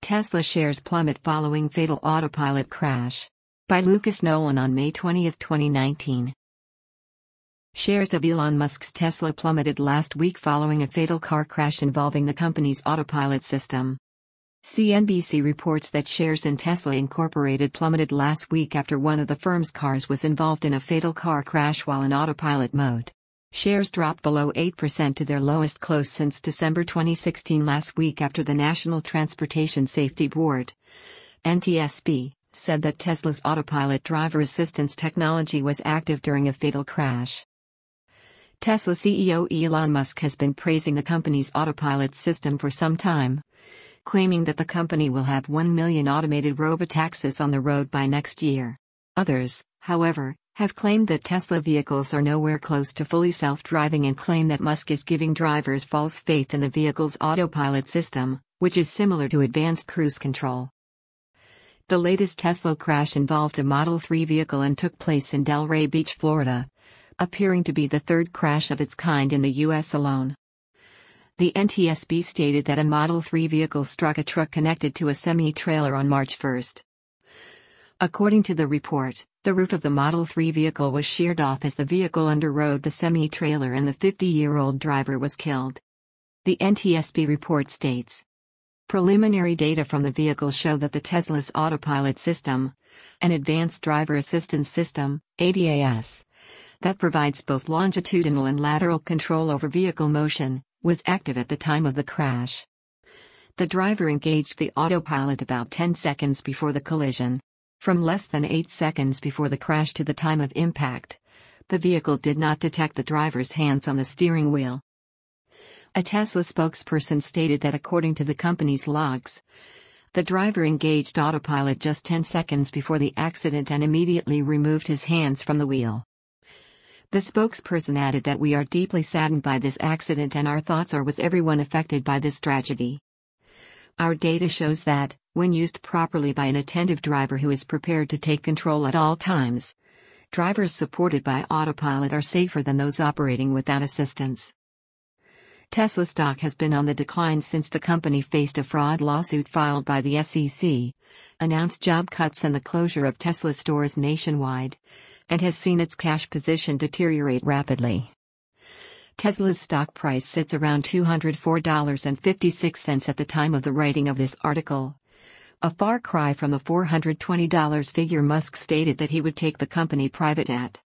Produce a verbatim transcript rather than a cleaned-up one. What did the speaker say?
Tesla shares plummet following fatal autopilot crash. By Lucas Nolan on May twentieth, twenty nineteen. Shares of Elon Musk's Tesla plummeted last week following a fatal car crash involving the company's autopilot system. C N B C reports that shares in Tesla Incorporated plummeted last week after one of the firm's cars was involved in a fatal car crash while in autopilot mode. Shares dropped below eight percent to their lowest close since December twenty sixteen last week after the National Transportation Safety Board, N T S B, said that Tesla's autopilot driver assistance technology was active during a fatal crash. Tesla C E O Elon Musk has been praising the company's autopilot system for some time, claiming that the company will have one million automated robotaxis on the road by next year. Others, however, have claimed that Tesla vehicles are nowhere close to fully self-driving and claim that Musk is giving drivers false faith in the vehicle's autopilot system, which is similar to advanced cruise control. The latest Tesla crash involved a Model three vehicle and took place in Delray Beach, Florida, appearing to be the third crash of its kind in the U S alone. The N T S B stated that a Model three vehicle struck a truck connected to a semi-trailer on March first. According to the report, the roof of the Model three vehicle was sheared off as the vehicle underrode the semi-trailer and the fifty-year-old driver was killed. The N T S B report states, preliminary data from the vehicle show that the Tesla's autopilot system, an advanced driver assistance system, A D A S, that provides both longitudinal and lateral control over vehicle motion, was active at the time of the crash. The driver engaged the autopilot about ten seconds before the collision. From less than eight seconds before the crash to the time of impact, the vehicle did not detect the driver's hands on the steering wheel. A Tesla spokesperson stated that according to the company's logs, the driver engaged autopilot just ten seconds before the accident and immediately removed his hands from the wheel. The spokesperson added that we are deeply saddened by this accident and our thoughts are with everyone affected by this tragedy. Our data shows that, when used properly by an attentive driver who is prepared to take control at all times, drivers supported by autopilot are safer than those operating without assistance. Tesla stock has been on the decline since the company faced a fraud lawsuit filed by the S E C, announced job cuts and the closure of Tesla stores nationwide, and has seen its cash position deteriorate rapidly. Tesla's stock price sits around two hundred four dollars and fifty-six cents at the time of the writing of this article, a far cry from the four hundred twenty dollars figure Musk stated that he would take the company private at.